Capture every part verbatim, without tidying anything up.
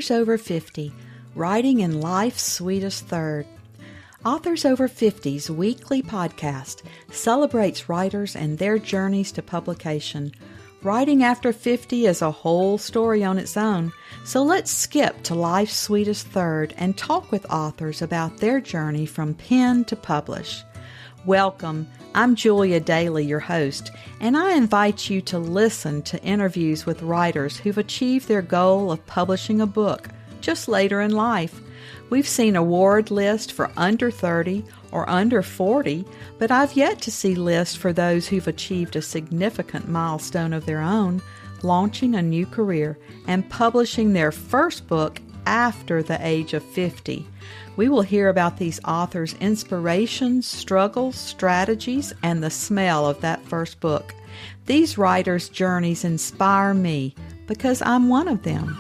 Authors Over fifty, Writing in Life's Sweetest Third. Authors Over fifty's weekly podcast celebrates writers and their journeys to publication. Writing after fifty is a whole story on its own, so let's skip to life's sweetest third and talk with authors about their journey from pen to publish. Welcome. I'm Julia Daly, your host, and I invite you to listen to interviews with writers who've achieved their goal of publishing a book just later in life. We've seen award lists for under thirty or under forty, but I've yet to see lists for those who've achieved a significant milestone of their own, launching a new career and publishing their first book after the age of fifty. We will hear about these authors' inspirations, struggles, strategies, and the smell of that first book. These writers' journeys inspire me because I'm one of them.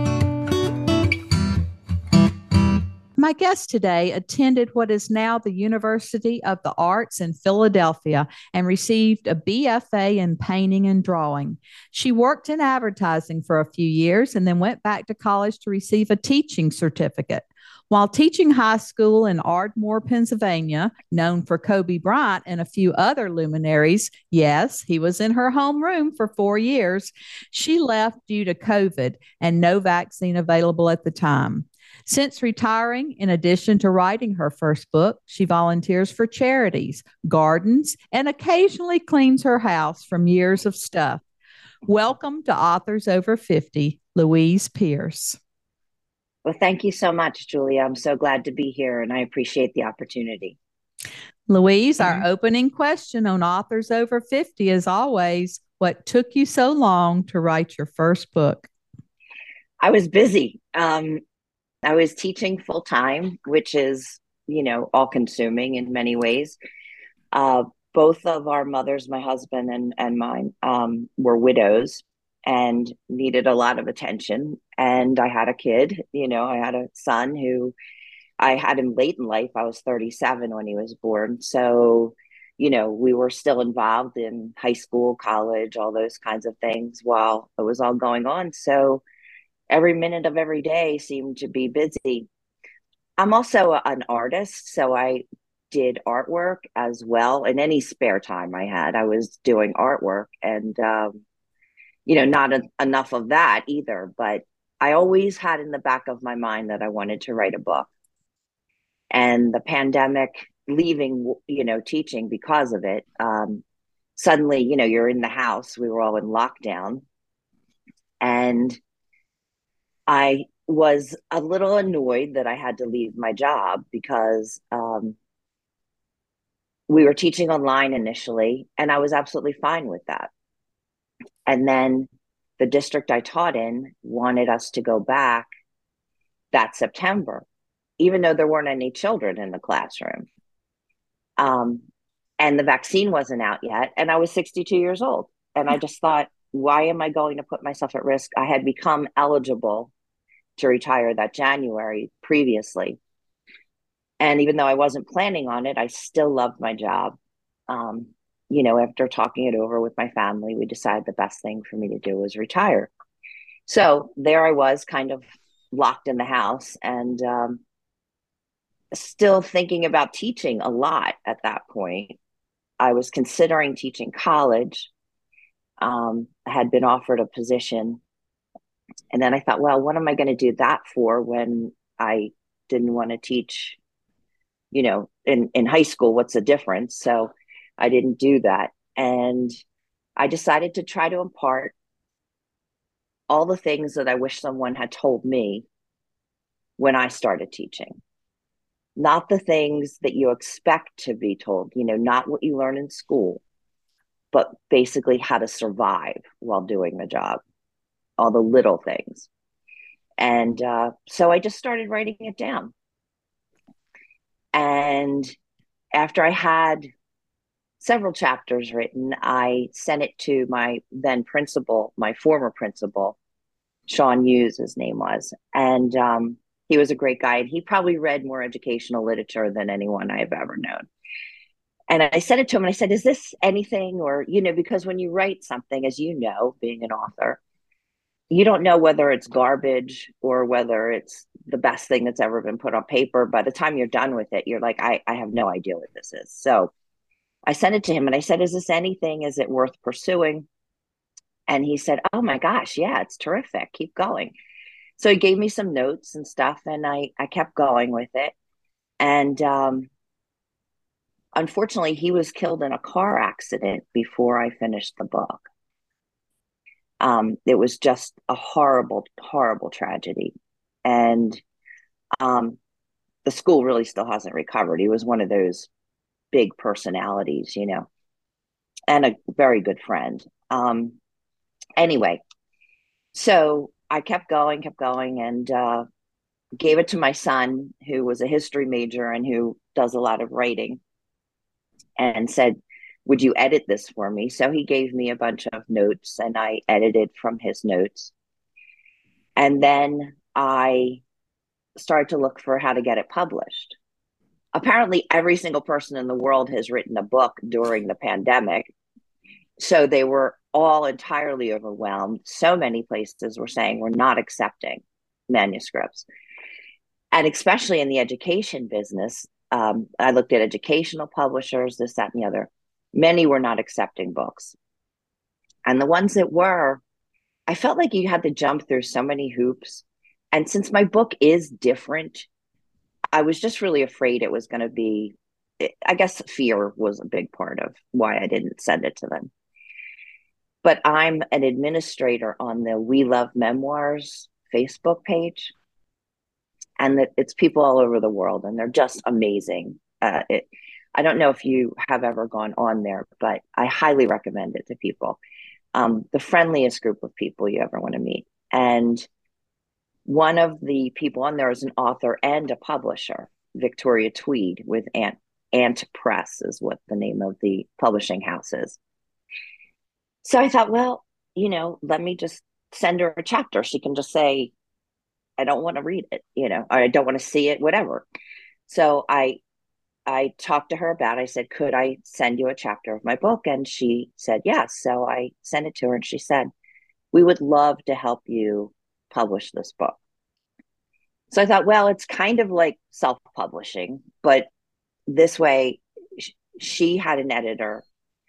My guest today attended what is now the University of the Arts in Philadelphia and received a B F A in painting and drawing. She worked in advertising for a few years and then went back to college to receive a teaching certificate. While teaching high school in Ardmore, Pennsylvania, known for Kobe Bryant and a few other luminaries, yes, he was in her homeroom for four years, she left due to COVID and no vaccine available at the time. Since retiring, in addition to writing her first book, she volunteers for charities, gardens, and occasionally cleans her house from years of stuff. Welcome to Authors Over fifty, Louise Pierce. Well, thank you so much, Julia. I'm so glad to be here, and I appreciate the opportunity. Louise, mm-hmm. Our opening question on Authors Over fifty is always, what took you so long to write your first book? I was busy. Um, I was teaching full time, which is, you know, all consuming in many ways. Uh, both of our mothers, my husband and, and mine, um, were widows and needed a lot of attention. And I had a kid, you know, I had a son who I had him late in life. I was thirty-seven when he was born. So, you know, we were still involved in high school, college, all those kinds of things while it was all going on. So every minute of every day seemed to be busy. I'm also an artist, so I did artwork as well. In any spare time I had, I was doing artwork, and um, you know, not a, enough of that either. But I always had in the back of my mind that I wanted to write a book. And the pandemic, leaving, you know, teaching because of it, um, suddenly, you know, you're in the house. We were all in lockdown, and I was a little annoyed that I had to leave my job because um, we were teaching online initially, and I was absolutely fine with that. And then the district I taught in wanted us to go back that September, even though there weren't any children in the classroom. Um, and the vaccine wasn't out yet, and I was sixty-two years old. And I just thought, why am I going to put myself at risk? I had become eligible to retire that January previously. And even though I wasn't planning on it, I still loved my job. Um, you know, after talking it over with my family, we decided the best thing for me to do was retire. So there I was, kind of locked in the house, and um, still thinking about teaching a lot at that point. I was considering teaching college. Um, I had been offered a position. And then I thought, well, what am I going to do that for when I didn't want to teach, you know, in, in high school? What's the difference? So I didn't do that. And I decided to try to impart all the things that I wish someone had told me when I started teaching. Not the things that you expect to be told, you know, not what you learn in school, but basically how to survive while doing the job. All the little things. And uh, so I just started writing it down. And after I had several chapters written, I sent it to my then principal, my former principal, Sean Hughes, his name was. And um, he was a great guy. And he probably read more educational literature than anyone I have ever known. And I sent it to him and I said, is this anything? Or, you know, because when you write something, as you know, being an author, you don't know whether it's garbage or whether it's the best thing that's ever been put on paper. By the time you're done with it, you're like, I, I have no idea what this is. So I sent it to him and I said, is this anything? Is it worth pursuing? And he said, oh my gosh, yeah, it's terrific. Keep going. So he gave me some notes and stuff, and I, I kept going with it. And um, unfortunately, he was killed in a car accident before I finished the book. Um, it was just a horrible, horrible tragedy. And um, the school really still hasn't recovered. He was one of those big personalities, you know, and a very good friend. Um, anyway, so I kept going, kept going, and uh, gave it to my son, who was a history major and who does a lot of writing, and said, would you edit this for me? So he gave me a bunch of notes and I edited from his notes. And then I started to look for how to get it published. Apparently, every single person in the world has written a book during the pandemic. So they were all entirely overwhelmed. So many places were saying we're not accepting manuscripts. And especially in the education business, um, I looked at educational publishers, this, that, and the other. Many were not accepting books. And the ones that were, I felt like you had to jump through so many hoops. And since my book is different, I was just really afraid it was going to be, I guess fear was a big part of why I didn't send it to them. But I'm an administrator on the We Love Memoirs Facebook page. And that it's people all over the world, and they're just amazing. Uh, it, I don't know if you have ever gone on there, but I highly recommend it to people. Um, the friendliest group of people you ever want to meet. And one of the people on there is an author and a publisher, Victoria Tweed, with Ant, Ant Press is what the name of the publishing house is. So I thought, well, you know, let me just send her a chapter. She can just say, I don't want to read it, you know, or I don't want to see it, whatever. So I I talked to her about it. I said, could I send you a chapter of my book? And she said, yes. So I sent it to her and she said, we would love to help you publish this book. So I thought, well, it's kind of like self-publishing, but this way she had an editor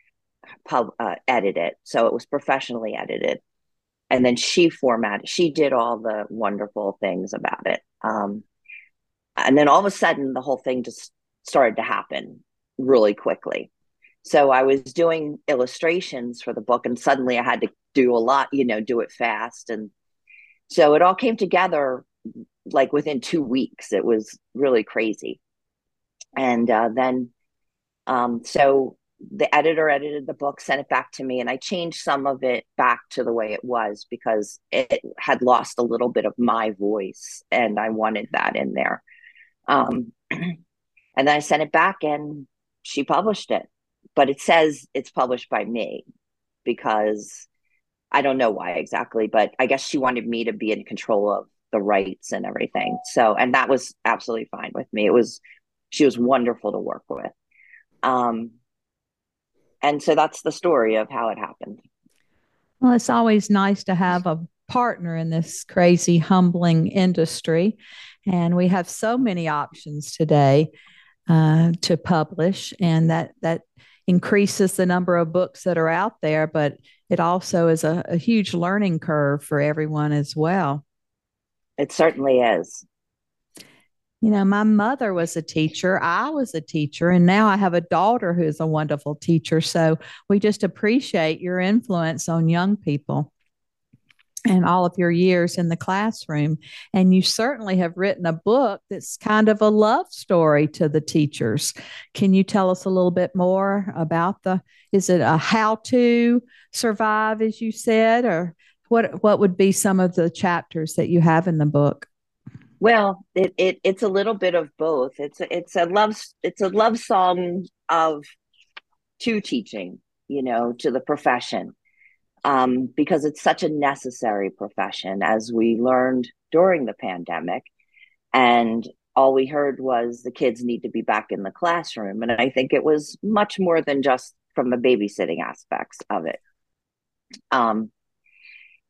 pub, uh, edit it. So it was professionally edited. And then she formatted, she did all the wonderful things about it. Um, and then all of a sudden, the whole thing just started to happen really quickly. So I was doing illustrations for the book, and suddenly I had to do a lot, you know, do it fast. And so it all came together like within two weeks. It was really crazy. And uh, then, um, so the editor edited the book, sent it back to me, and I changed some of it back to the way it was because it had lost a little bit of my voice, and I wanted that in there. Um, and then I sent it back, and she published it. But it says it's published by me because I don't know why exactly, but I guess she wanted me to be in control of the rights and everything. So, and that was absolutely fine with me. It was, she was wonderful to work with. Um, and so that's the story of how it happened. Well, it's always nice to have a partner in this crazy, humbling industry. And we have so many options today uh, to publish, and that that increases the number of books that are out there, but it also is a, a huge learning curve for everyone as well. It certainly is. You know, my mother was a teacher. I was a teacher, and now I have a daughter who's a wonderful teacher. So we just appreciate your influence on young people and all of your years in the classroom. And you certainly have written a book that's kind of a love story to the teachers. Can you tell us a little bit more about the, is it a how to survive, as you said, or what, what would be some of the chapters that you have in the book? Well, it, it it's a little bit of both. It's a, it's a love it's a love song of to teaching, you know, to the profession, um, because it's such a necessary profession, as we learned during the pandemic. And all we heard was the kids need to be back in the classroom, and I think it was much more than just from the babysitting aspects of it. Um,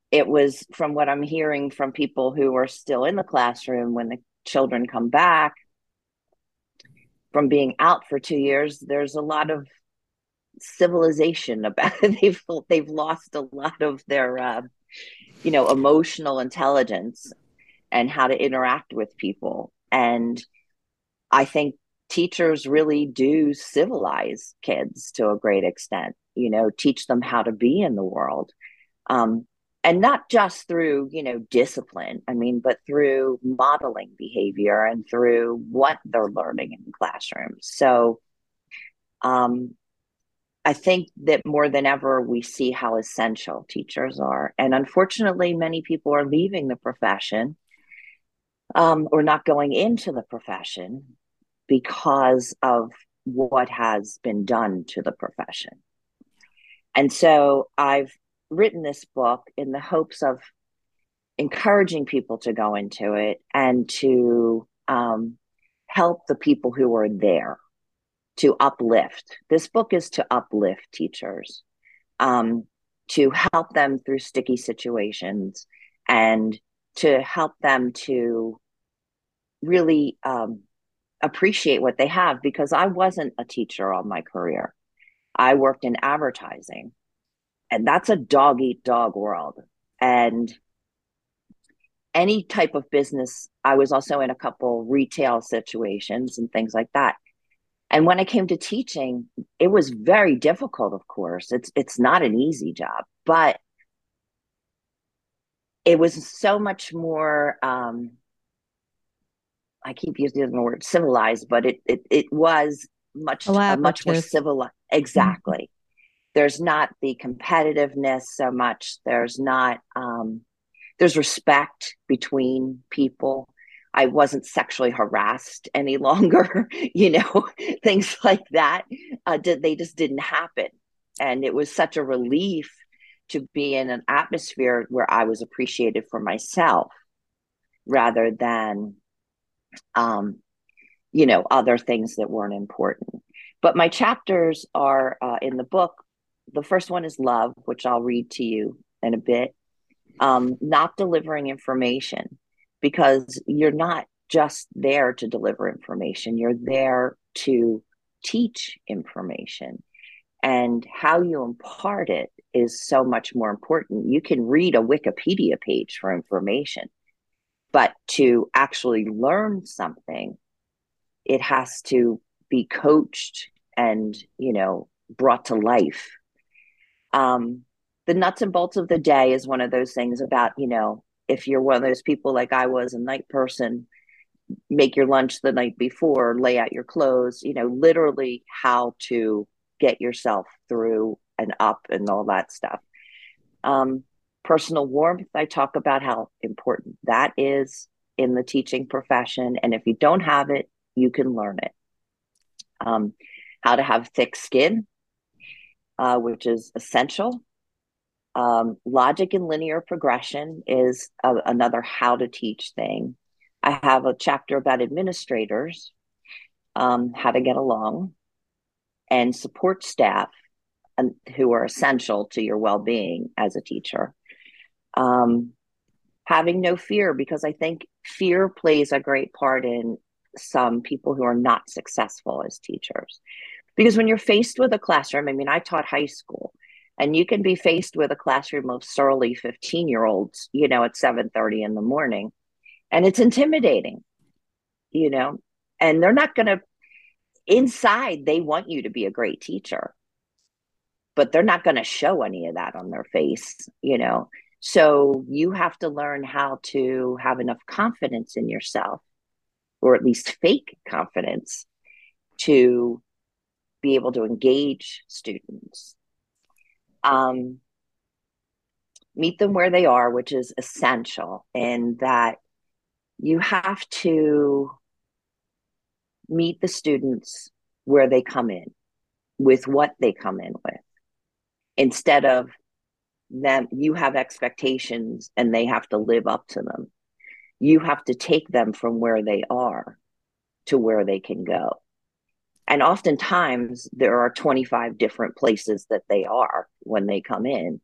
it was, from what I'm hearing from people who are still in the classroom when the children come back from being out for two years, there's a lot of civilization about it. They've they've lost a lot of their uh, you know emotional intelligence and how to interact with people. And I think teachers really do civilize kids to a great extent, you know, teach them how to be in the world. Um, and not just through, you know, discipline, I mean, but through modeling behavior and through what they're learning in classrooms. So um, I think that more than ever, we see how essential teachers are. And unfortunately, many people are leaving the profession um, or not going into the profession because of what has been done to the profession. And so I've written this book in the hopes of encouraging people to go into it and to um, help the people who are there, to uplift. This book is to uplift teachers, um, to help them through sticky situations, and to help them to really um, appreciate what they have, because I wasn't a teacher all my career. I worked in advertising, and that's a dog eat dog world. And any type of business, I was also in a couple retail situations and things like that. And when I came to teaching, it was very difficult, of course. It's it's not an easy job, but it was so much more um, I keep using the word civilized, but it it, it was much a much more Collaborative. civilized. Mhm. Exactly. There's not the competitiveness so much. There's not um, there's respect between people. I wasn't sexually harassed any longer, you know, things like that. Uh, did they just didn't happen, and it was such a relief to be in an atmosphere where I was appreciated for myself rather than um, you know, other things that weren't important. But my chapters are uh, in the book. The first one is love, which I'll read to you in a bit. Um, not delivering information, because you're not just there to deliver information, you're there to teach information. And how you impart it is so much more important. You can read a Wikipedia page for information, but to actually learn something, it has to be coached and, you know, brought to life. Um, the nuts and bolts of the day is one of those things about, you know, if you're one of those people like I was, a night person, make your lunch the night before, lay out your clothes, you know, literally how to get yourself through and up and all that stuff. Um, Personal warmth, I talk about how important that is in the teaching profession. And if you don't have it, you can learn it. Um, how to have thick skin, uh, which is essential. Um, logic and linear progression is a, another how to teach thing. I have a chapter about administrators, um, how to get along, and support staff, and, who are essential to your well being as a teacher. Um, Having no fear, because I think fear plays a great part in some people who are not successful as teachers. Because when you're faced with a classroom, I mean, I taught high school, and you can be faced with a classroom of surly fifteen year olds, you know, at seven thirty in the morning, and it's intimidating, you know, and they're not going to, inside, they want you to be a great teacher, but they're not going to show any of that on their face, you know. So you have to learn how to have enough confidence in yourself, or at least fake confidence, to be able to engage students. Um, Meet them where they are, which is essential, in that you have to meet the students where they come in, with what they come in with, instead of them, you have expectations and they have to live up to them. You have to take them from where they are to where they can go. And oftentimes there are twenty-five different places that they are when they come in.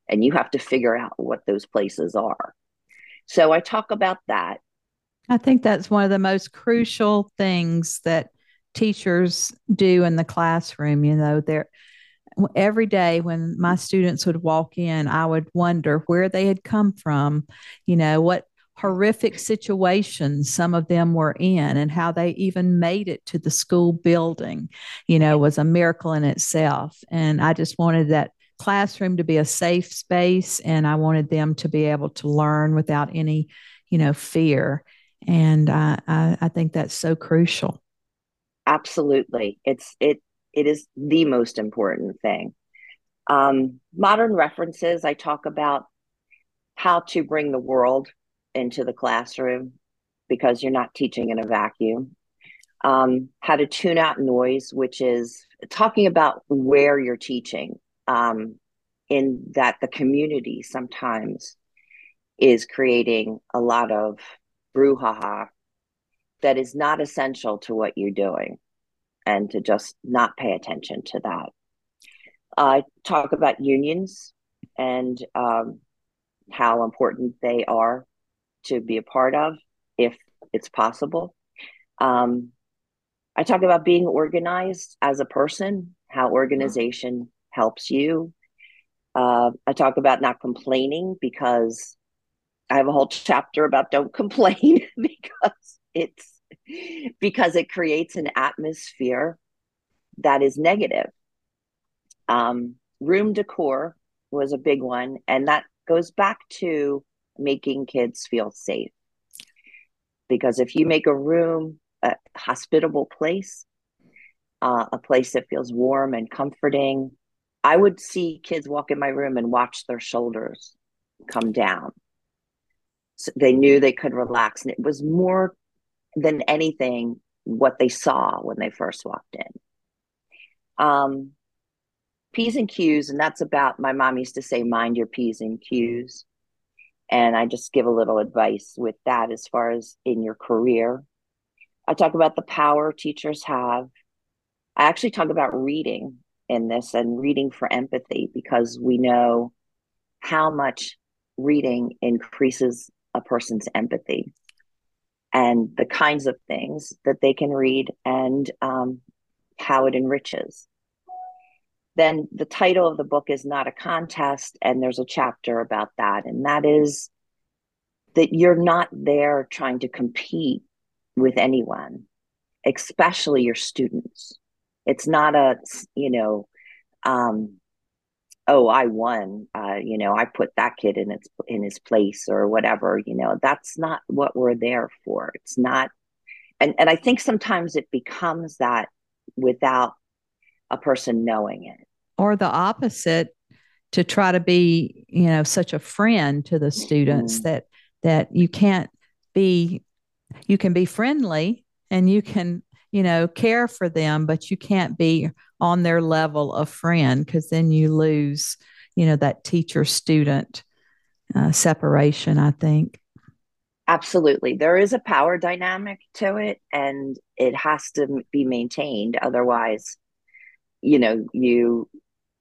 and you have to figure out what those places are. So I talk about that. I think that's one of the most crucial things that teachers do in the classroom. You know, they're every day when my students would walk in, I would wonder where they had come from, you know, what horrific situations some of them were in, and how they even made it to the school building, you know, was a miracle in itself. And I just wanted that classroom to be a safe space, and I wanted them to be able to learn without any, you know, fear. And I, I, I think that's so crucial. Absolutely. It's it it is the most important thing. Um, modern references, I talk about how to bring the world into the classroom because you're not teaching in a vacuum. Um, how to tune out noise, which is talking about where you're teaching, um, in that the community sometimes is creating a lot of brouhaha that is not essential to what you're doing, and to just not pay attention to that. I uh, talk about unions and um, how important they are to be a part of if it's possible. Um, I talk about being organized as a person, how organization helps you. Uh, I talk about not complaining, because I have a whole chapter about don't complain because it's because it creates an atmosphere that is negative. Um, room decor was a big one, and that goes back to making kids feel safe. Because if you make a room a hospitable place, uh, a place that feels warm and comforting, I would see kids walk in my room and watch their shoulders come down. So they knew they could relax. And it was more than anything what they saw when they first walked in. Um, P's and Q's, and that's about, my mom used to say, mind your P's and Q's. And I just give a little advice with that as far as in your career. I talk about the power teachers have. I actually talk about reading in this, and reading for empathy, because we know how much reading increases a person's empathy and the kinds of things that they can read, and um, how it enriches. Then the title of the book is Not a Contest, and there's a chapter about that. And that is that you're not there trying to compete with anyone, especially your students. It's not a, you know, um, oh, I won, uh, you know, I put that kid in its in his place or whatever, you know, that's not what we're there for. It's not, and, and I think sometimes it becomes that without a person knowing it. Or the opposite, to try to be, you know, such a friend to the students, mm. that that you can't be, you can be friendly and you can, you know, care for them, but you can't be on their level of friend, because then you lose, you know, that teacher student uh, separation, I think. Absolutely. There is a power dynamic to it, and it has to be maintained. Otherwise, you know, you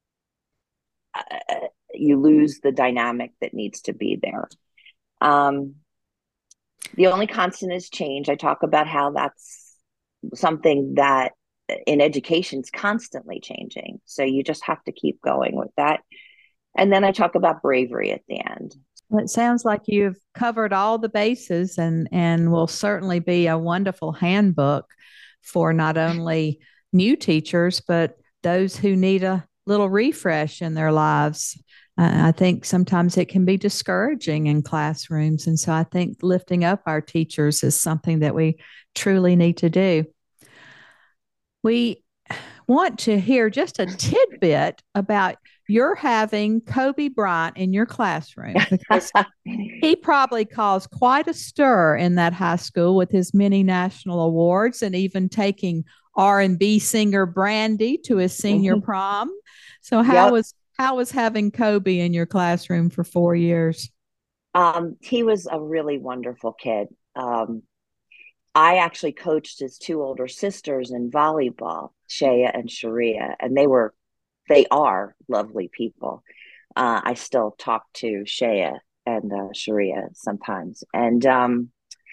uh, you lose the dynamic that needs to be there. Um, the only constant is change. I talk about how that's something that in education is constantly changing. So you just have to keep going with that. And then I talk about bravery at the end. Well, it sounds like you've covered all the bases, and, and will certainly be a wonderful handbook for not only new teachers, but those who need a little refresh in their lives. Uh, I think sometimes it can be discouraging in classrooms. And so I think lifting up our teachers is something that we truly need to do. We want to hear just a tidbit about you're having Kobe Bryant in your classroom, because he probably caused quite a stir in that high school with his many national awards, and even taking R and B singer Brandy to his senior mm-hmm. prom. So how yep. was how was having Kobe in your classroom for four years? Um, he was a really wonderful kid. Um, I actually coached his two older sisters in volleyball, Shea and Sharia, and they were, they are lovely people. Uh, I still talk to Shea and uh, Sharia sometimes, and um,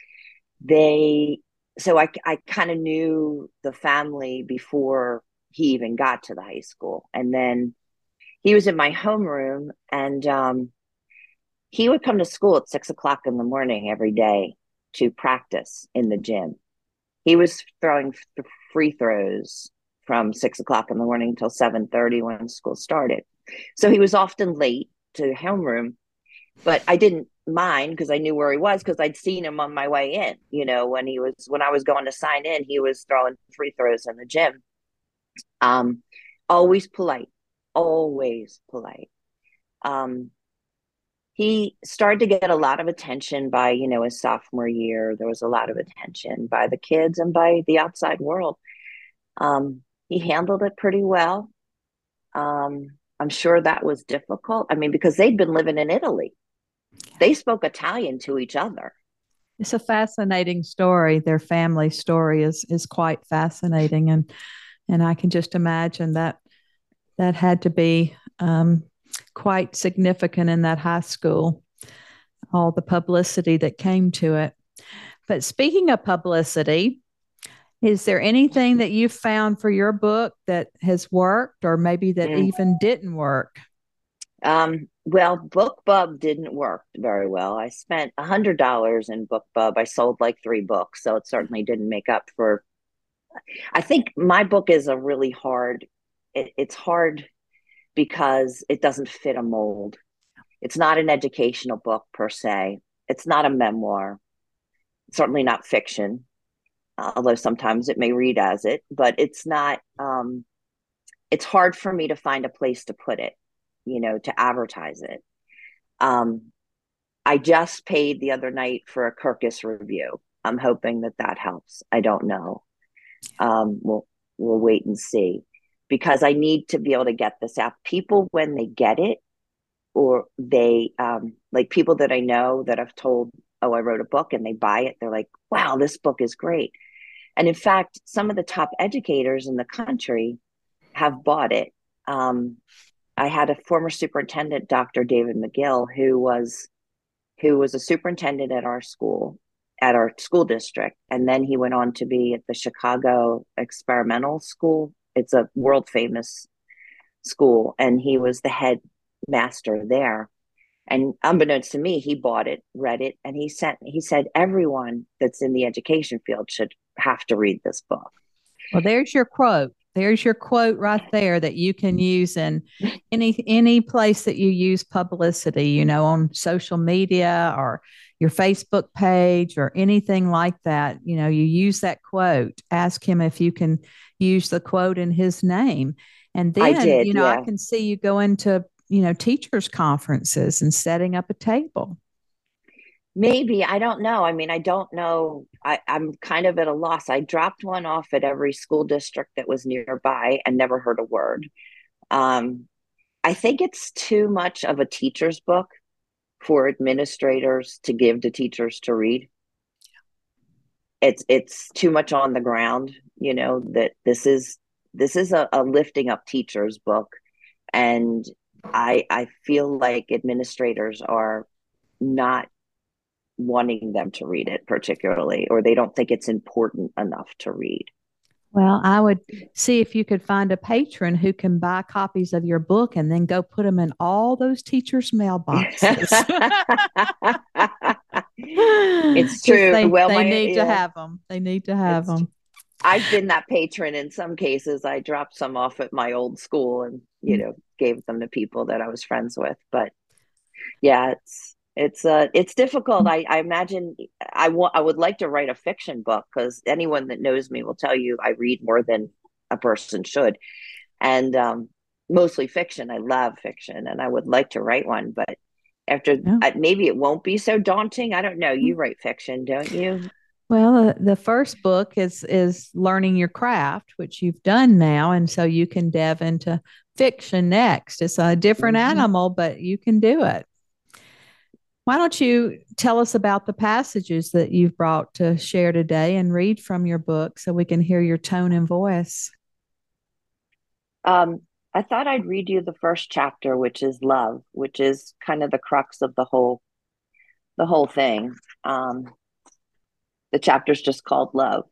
they. So I I kind of knew the family before he even got to the high school, and then he was in my homeroom, and um, he would come to school at six o'clock in the morning every day to practice in the gym. He was throwing th- free throws from six o'clock in the morning until seven thirty when school started. So he was often late to homeroom, but I didn't mind because I knew where he was because I'd seen him on my way in. You know, when he was when I was going to sign in, he was throwing free throws in the gym. Um, always polite, always polite. Um, he started to get a lot of attention by, you know, his sophomore year. There was a lot of attention by the kids and by the outside world. Um, he handled it pretty well. Um, I'm sure that was difficult. I mean, because they'd been living in Italy, they spoke Italian to each other. It's a fascinating story. Their family story is is quite fascinating, and and I can just imagine that that had to be um, quite significant in that high school, all the publicity that came to it. But speaking of publicity, is there anything that you found for your book that has worked or maybe that Mm. even didn't work? Um, well, BookBub didn't work very well. I spent a hundred dollars in BookBub. I sold like three books, so it certainly didn't make up for. I think my book is a really hard. It, it's hard because it doesn't fit a mold. It's not an educational book per se. It's not a memoir. It's certainly not fiction, although sometimes it may read as it. But it's not. Um, it's hard for me to find a place to put it, you know, to advertise it. Um, I just paid the other night for a Kirkus review. I'm hoping that that helps. I don't know. Um, we'll we'll wait and see because I need to be able to get this out. People, when they get it, or they um, like people that I know that have told, "Oh, I wrote a book," and they buy it. They're like, "Wow, this book is great." And in fact, some of the top educators in the country have bought it. Um, I had a former superintendent, Doctor David McGill, who was who was a superintendent at our school, at our school district. And then he went on to be at the Chicago Experimental School. It's a world famous school. And he was the head master there. And unbeknownst to me, he bought it, read it, and he sent he said everyone that's in the education field should have to read this book. Well, there's your quote. There's your quote right there that you can use in any any place that you use publicity, you know, on social media or your Facebook page or anything like that. You know, you use that quote. Ask him if you can use the quote in his name. And I then, did, you know, I yeah. can see you go into, you know, teachers' conferences and setting up a table. Maybe, I don't know. I mean, I don't know. I, I'm kind of at a loss. I dropped one off at every school district that was nearby and never heard a word. Um, I think it's too much of a teacher's book for administrators to give to teachers to read. It's it's too much on the ground, you know, that this is this is a, a lifting up teachers book. And I I feel like administrators are not wanting them to read it particularly, or they don't think it's important enough to read. Well, I would see if you could find a patron who can buy copies of your book and then go put them in all those teachers' mailboxes. It's Because true. they Well, they my need to yeah, have them. They need to have it's them. I've been that patron in some cases. I dropped some off at my old school and, you know, gave them to people that I was friends with. But yeah, it's it's uh it's difficult. I I imagine I want I would like to write a fiction book because anyone that knows me will tell you I read more than a person should, and um, mostly fiction. I love fiction, and I would like to write one. But after Yeah. uh, maybe it won't be so daunting. I don't know. You write fiction, don't you? Well, uh, the first book is is learning your craft, which you've done now, and so you can delve into fiction next. It's a different Mm-hmm. animal, but you can do it. Why don't you tell us about the passages that you've brought to share today and read from your book so we can hear your tone and voice? Um, I thought I'd read you the first chapter, which is love, which is kind of the crux of the whole the whole thing. Um, the chapter's just called Love.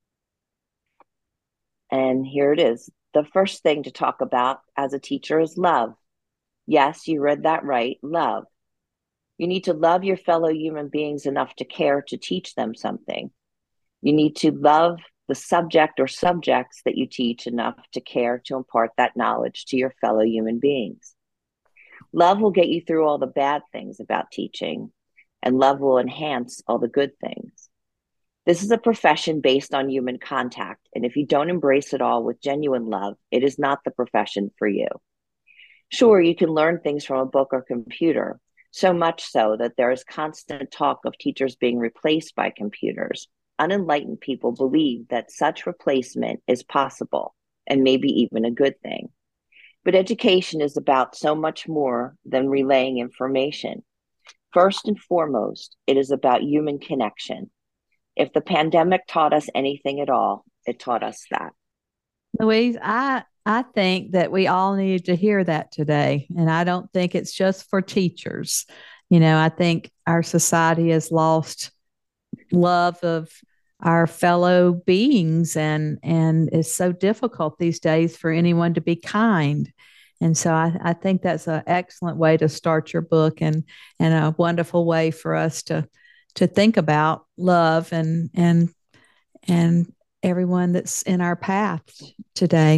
And here it is. The first thing to talk about as a teacher is love. Yes, you read that right. Love. You need to love your fellow human beings enough to care to teach them something. You need to love the subject or subjects that you teach enough to care to impart that knowledge to your fellow human beings. Love will get you through all the bad things about teaching, and love will enhance all the good things. This is a profession based on human contact, and if you don't embrace it all with genuine love, it is not the profession for you. Sure, you can learn things from a book or computer, so much so that there is constant talk of teachers being replaced by computers. Unenlightened people believe that such replacement is possible and maybe even a good thing. But education is about so much more than relaying information. First and foremost, it is about human connection. If the pandemic taught us anything at all, it taught us that. Louise, I I think that we all needed to hear that today. And I don't think it's just for teachers. You know, I think our society has lost love of our fellow beings, and and it's so difficult these days for anyone to be kind. And so I, I think that's an excellent way to start your book, and and a wonderful way for us to to think about love and and and everyone that's in our path today.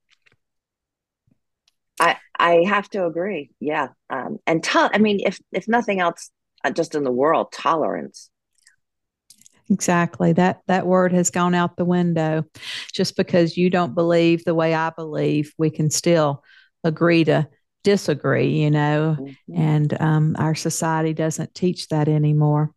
I I have to agree. Yeah. Um, and to- I mean, if if nothing else, uh, just in the world, tolerance. Exactly. That that word has gone out the window. Just because you don't believe the way I believe, we can still agree to disagree, you know, Mm-hmm. and um, our society doesn't teach that anymore.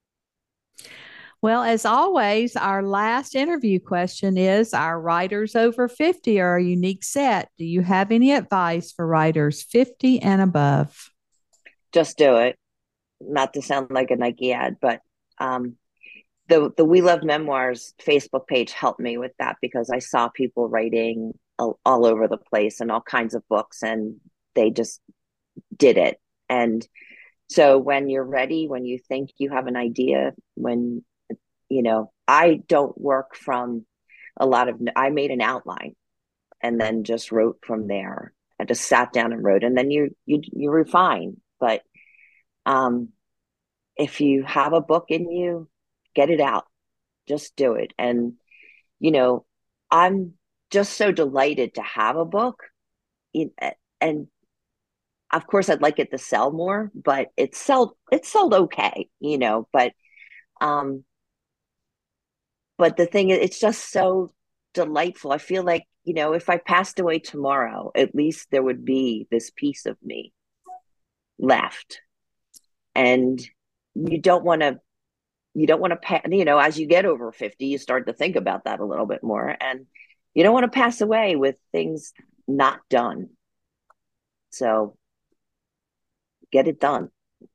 Well, as always, our last interview question is, our writers over fifty are a unique set. Do you have any advice for writers fifty and above? Just do it. Not to sound like a Nike ad, but um, the the We Love Memoirs Facebook page helped me with that, because I saw people writing all, all over the place and all kinds of books, and they just did it. And so when you're ready, when you think you have an idea, when, you know, I don't work from a lot of, I made an outline and then just wrote from there. I just sat down and wrote, and then you you you refine. But um, if you have a book in you, get it out. Just do it. And you know, I'm just so delighted to have a book. And of course, I'd like it to sell more, but it's sold it's sold okay, you know. But um, but the thing is, it's just so delightful. I feel like, you know, if I passed away tomorrow, at least there would be this piece of me left. And you don't want to, you don't want to, pa- you know, as you get over fifty, you start to think about that a little bit more. And you don't want to pass away with things not done. So get it done.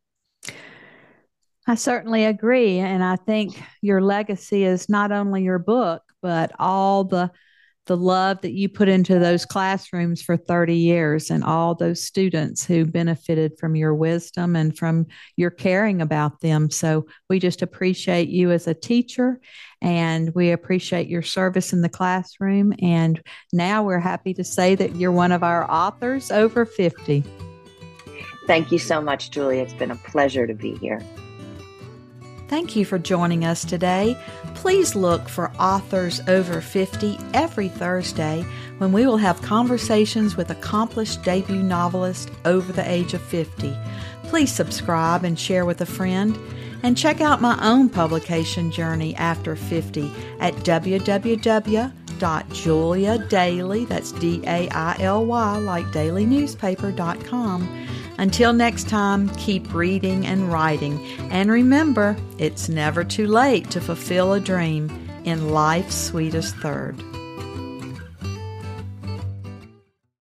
I certainly agree. And I think your legacy is not only your book, but all the the love that you put into those classrooms for thirty years, and all those students who benefited from your wisdom and from your caring about them. So we just appreciate you as a teacher, and we appreciate your service in the classroom. And now we're happy to say that you're one of our authors over fifty. Thank you so much, Julia. It's been a pleasure to be here. Thank you for joining us today. Please look for Authors Over fifty every Thursday, when we will have conversations with accomplished debut novelists over the age of fifty. Please subscribe and share with a friend. And check out my own publication journey after fifty at w w w dot julia daily, that's D A I L Y, like daily newspaper dot com. Until next time, keep reading and writing. And remember, it's never too late to fulfill a dream in life's sweetest third.